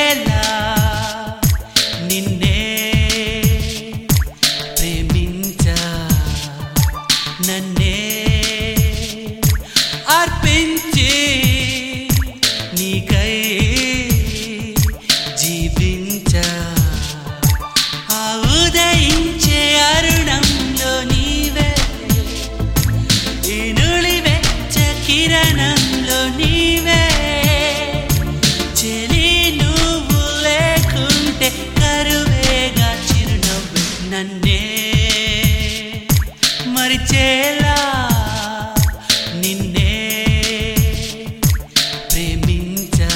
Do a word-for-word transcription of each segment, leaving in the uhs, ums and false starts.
మరిచేలా నిన్నే ప్రేమించా నన్నే అర్పించి నీకై జీవించా ఆ ఉదయించే అరుణంలో నీవే ఈ నులివెచ్చ కిరణంలో నీవే చెలి నువ్వు లేకుంటే కరువేగా చిరునవ్వు నన్నే మరిచేలా నిన్నే ప్రేమించా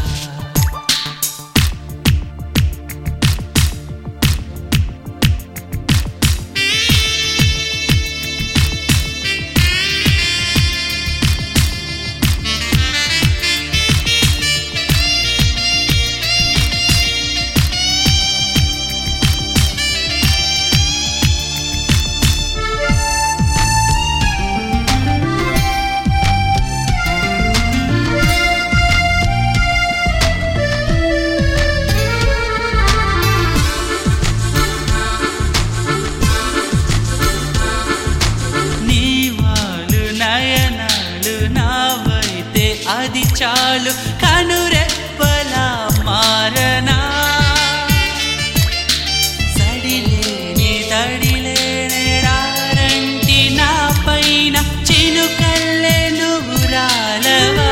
అది చాలు కనురెప్పలా మారనా సడిలేని తడిలేని రారంటి నా పైన చినుకల్లే నువ్వు రాలవా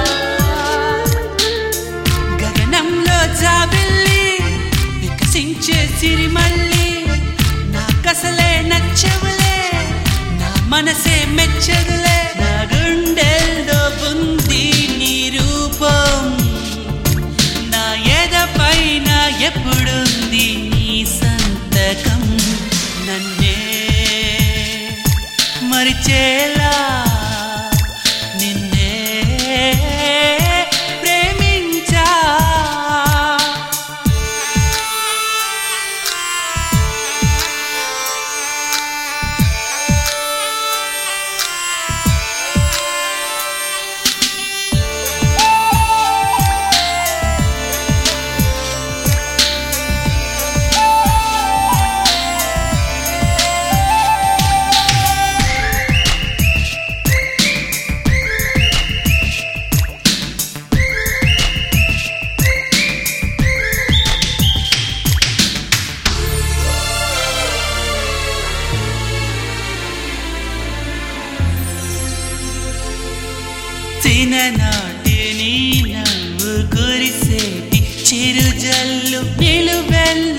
గగనంలో జాబిల్లి వికసించే సిరిమల్లి నాకసలే నచ్చవులే నా మనసే మెచ్చదులే నా గుండెల్లో ఉంది నీ రూపం నా ఎదపైన ఎప్పుడుంది నీ సంతకం నన్నే మరిచేలా నిన్నే ప్రేమించా చిన్ననాటి నీ నవ్వు కురిసేటి చిరుజల్లు నిలువెల్ల